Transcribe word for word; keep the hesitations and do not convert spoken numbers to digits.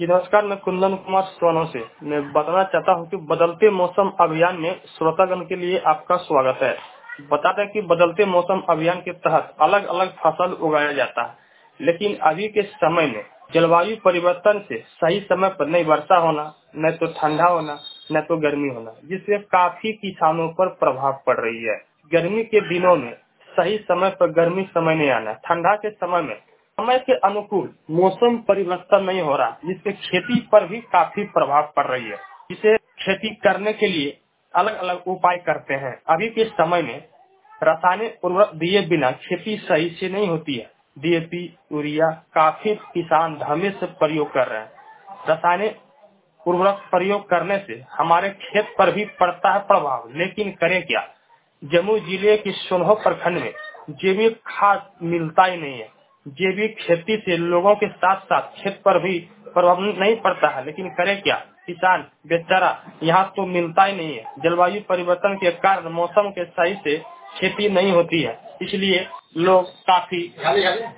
जी नमस्कार, मैं कुंदन कुमार सोनो से मैं बताना चाहता हूं कि बदलते मौसम अभियान में श्रोतागण के लिए आपका स्वागत है। बता दें कि बदलते मौसम अभियान के तहत अलग अलग फसल उगाया जाता है, लेकिन अभी के समय में जलवायु परिवर्तन से सही समय पर नहीं वर्षा होना, न तो ठंडा होना, न तो गर्मी होना, जिससे काफी किसानों पर प्रभाव पड़ रही है। गर्मी के दिनों में सही समय पर गर्मी समय नहीं आना, ठंडा के समय में समय के अनुकूल मौसम परिवर्तन नहीं हो रहा, जिससे खेती पर भी काफी प्रभाव पड़ रही है। जिसे खेती करने के लिए अलग अलग उपाय करते हैं। अभी के समय में रासायनिक उर्वरक दिए बिना खेती सही से नहीं होती है। डी ए पी, यूरिया काफी किसान धमे से प्रयोग कर रहे हैं। रासायनिक उर्वरक प्रयोग करने से हमारे खेत पर भी पड़ता है प्रभाव, लेकिन करें क्या। जमुई जिले के सोनहो प्रखंड में जैविक खाद मिलता ही नहीं है। जैविक खेती से लोगों के साथ साथ खेत पर भी प्रभाव नहीं पड़ता है, लेकिन करे क्या किसान बेचारा, यहाँ तो मिलता ही नहीं है। जलवायु परिवर्तन के कारण मौसम के सही से खेती नहीं होती है, इसलिए लोग काफी